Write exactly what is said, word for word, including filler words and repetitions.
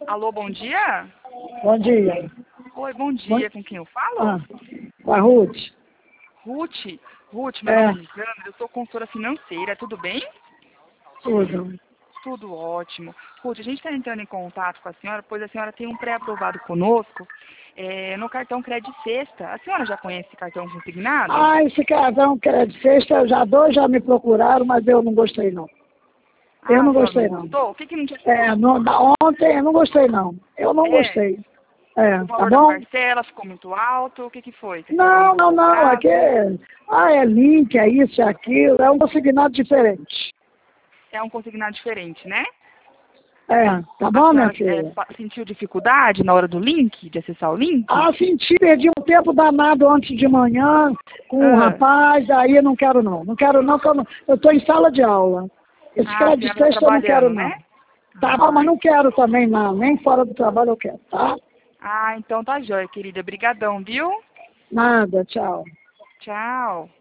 Alô, bom dia? Bom dia. Oi, bom dia. Bom... Com quem eu falo? Ah, com a Ruth. Ruth? Ruth, meu É, nome é Lisandra, eu sou consultora financeira, tudo bem? tudo. Tudo ótimo. Ruth, a gente está entrando em contato com a senhora, pois a senhora tem um pré-aprovado conosco é, no cartão Crédito Sexta. A senhora já conhece esse cartão consignado? Ah, esse cartão crédito sexta, já dois já me procuraram, mas eu não gostei não. Eu Ah, a não senhora não gostei não. gostou? O que que não te... É, no, da ontem eu não gostei não. Eu não É, gostei. É, o tá valor da bom? parcela ficou muito alto? O que que foi? Que a senhora não Não, não, gostou do não. Aqui prazo? é, ah, é link, é isso, é aquilo. É um consignado diferente. É um consignado diferente, né? É, tá A bom, minha senhora é, filha? pa- sentiu dificuldade na hora do link, de acessar o link? Ah, senti, perdi um tempo danado antes de manhã com o Ah, rapaz, aí eu não quero não. Não quero não, porque eu não- eu estou em sala de aula. Esse ah, a crédito senhora está sexta eu não quero trabalhando, não. né? Tá bom, Ah, mas não quero também não, nem fora do trabalho eu quero, tá? ah, então tá jóia, querida. Brigadão, viu? Nada, tchau. Tchau.